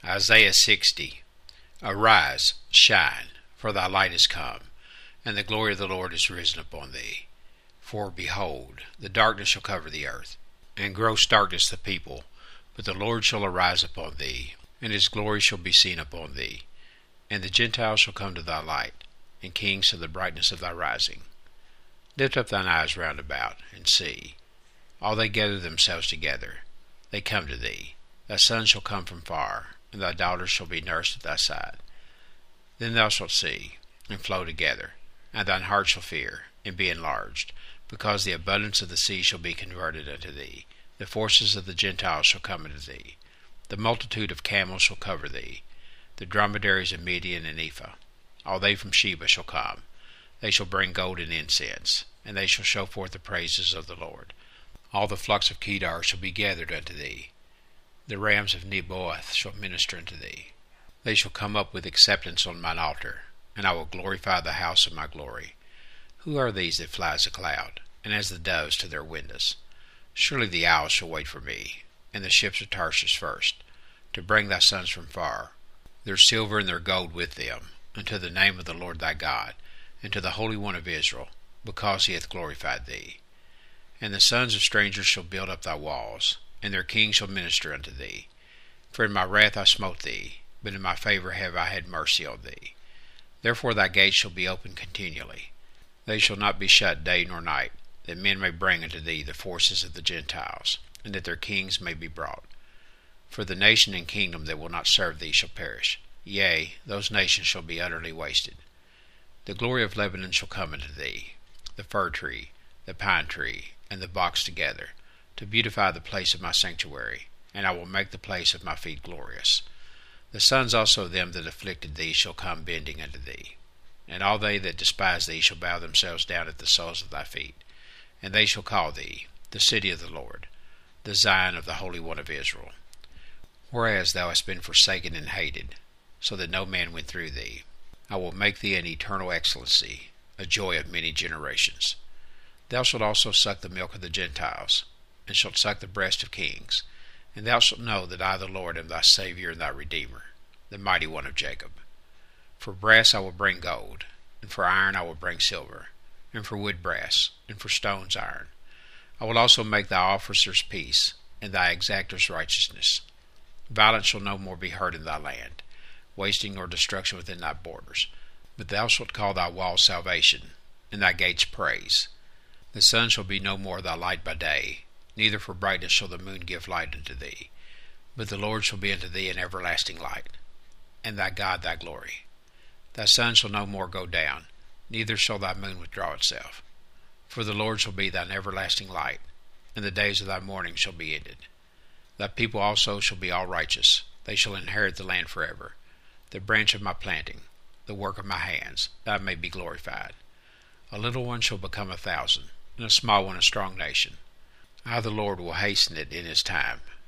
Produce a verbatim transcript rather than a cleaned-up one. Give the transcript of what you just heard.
Isaiah sixty. Arise, shine, for thy light is come, and the glory of the Lord is risen upon thee. For behold, the darkness shall cover the earth, and gross darkness the people, but the Lord shall arise upon thee, and his glory shall be seen upon thee. And the Gentiles shall come to thy light, and kings to the brightness of thy rising. Lift up thine eyes round about, and see. All they gather themselves together, they come to thee. Thy sons shall come from far, and thy daughters shall be nursed at thy side. Then thou shalt see, and flow together, and thine heart shall fear, and be enlarged, because the abundance of the sea shall be converted unto thee. The forces of the Gentiles shall come unto thee. The multitude of camels shall cover thee. The dromedaries of Midian and Ephah. All they from Sheba shall come. They shall bring gold and incense, and they shall show forth the praises of the Lord. All the flocks of Kedar shall be gathered unto thee. The rams of Nebaioth shall minister unto thee. They shall come up with acceptance on mine altar, and I will glorify the house of my glory. Who are these that fly as a cloud, and as the doves to their windows? Surely the owls shall wait for me, and the ships of Tarshish first, to bring thy sons from far, their silver and their gold with them, unto the name of the Lord thy God, and to the Holy One of Israel, because he hath glorified thee. And the sons of strangers shall build up thy walls, and their kings shall minister unto thee. For in my wrath I smote thee, but in my favor have I had mercy on thee. Therefore thy gates shall be open continually. They shall not be shut day nor night, that men may bring unto thee the forces of the Gentiles, and that their kings may be brought. For the nation and kingdom that will not serve thee shall perish. Yea, those nations shall be utterly wasted. The glory of Lebanon shall come unto thee, the fir tree, the pine tree, and the box together, to beautify the place of my sanctuary, and I will make the place of my feet glorious. The sons also of them that afflicted thee shall come bending unto thee, and all they that despise thee shall bow themselves down at the soles of thy feet, and they shall call thee the city of the Lord, the Zion of the Holy One of Israel. Whereas thou hast been forsaken and hated, so that no man went through thee, I will make thee an eternal excellency, a joy of many generations. Thou shalt also suck the milk of the Gentiles, and shalt suck the breast of kings, and thou shalt know that I the Lord am thy Saviour and thy Redeemer, the mighty one of Jacob. For brass I will bring gold, and for iron I will bring silver, and for wood brass, and for stones iron. I will also make thy officers peace, and thy exactors righteousness. Violence shall no more be heard in thy land, wasting nor destruction within thy borders. But thou shalt call thy walls salvation, and thy gates praise. The sun shall be no more thy light by day, neither for brightness shall the moon give light unto thee. But the Lord shall be unto thee an everlasting light, and thy God thy glory. Thy sun shall no more go down, neither shall thy moon withdraw itself. For the Lord shall be thine everlasting light, and the days of thy mourning shall be ended. Thy people also shall be all righteous, they shall inherit the land forever. The branch of my planting, the work of my hands, that I may be glorified. A little one shall become a thousand, and a small one a strong nation. I the Lord will hasten it in his time.